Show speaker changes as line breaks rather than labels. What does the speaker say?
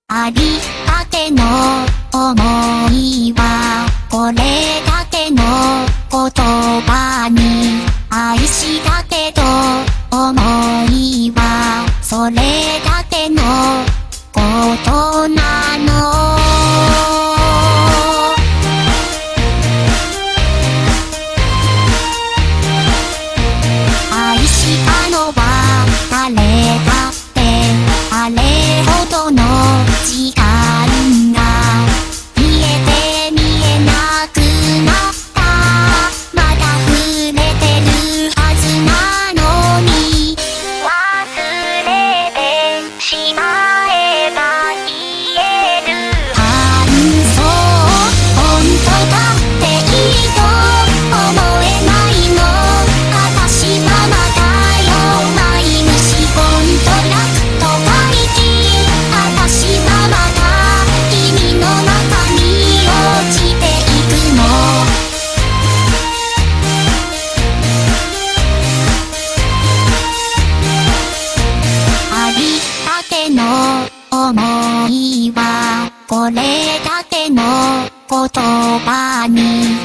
ありがけの想いはこれだけの言葉に愛したけど想いはそれだけのことなの。愛したのは誰だってあれほどの時間が見えて見えなくなったまだ触れてるはずなのに忘れてしまえば言える感想本当だっていいと思えないの私はまだよマイ虫コントラクト回帰私はまだ君の中に落ちていくのありだけの想いはこれだけの言葉に